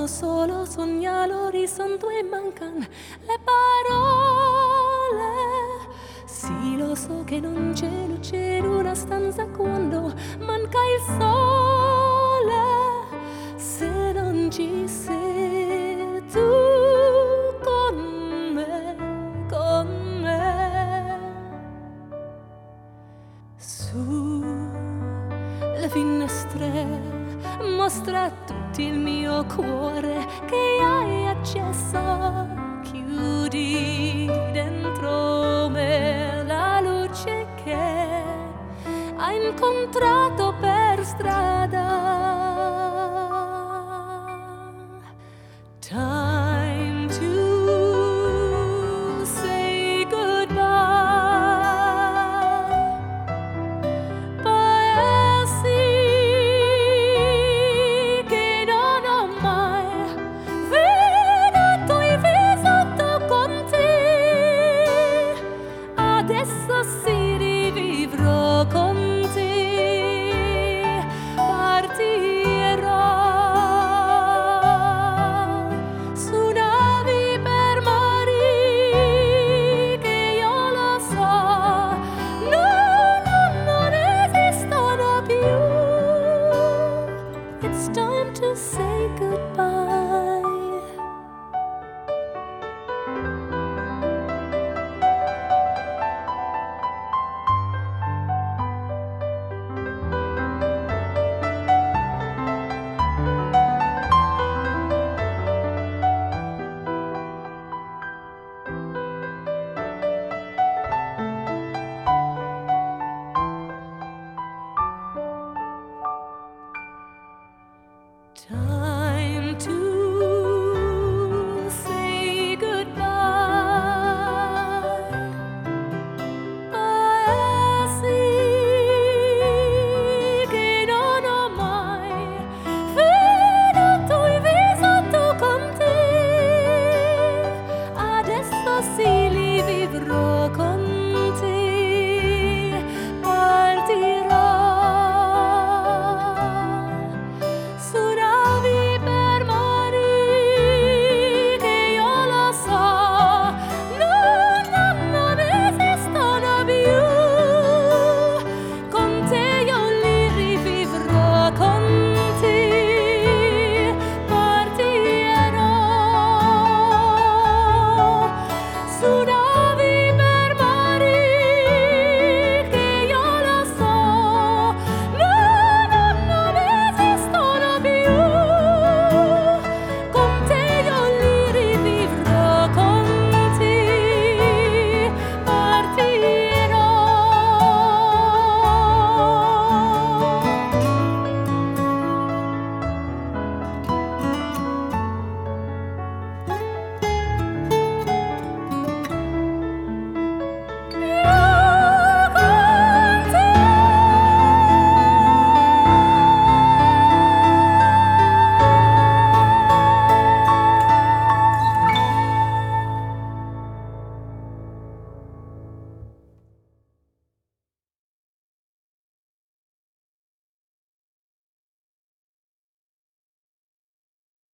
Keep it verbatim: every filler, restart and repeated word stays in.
Sono solo, sognalo, risento e mancan le parole. Sì, lo so che non c'è luce in una stanza quando manca il sole. Se non ci sei tu con me, con me. Su le finestre mostra a tutti il mio cuore che hai accesso. Chiudi dentro me la luce che hai incontrato per strada. Time to say goodbye. Paesi che non ho mai veduto e vissuto con te. Adesso sì rivivrò con te. Partirò su navi per mari che io lo so no, no, non esistono più. It's time to say goodbye. Time to say goodbye. Paesi che non ho mai veduto e vissuto con te. Adesso sì li vivrò con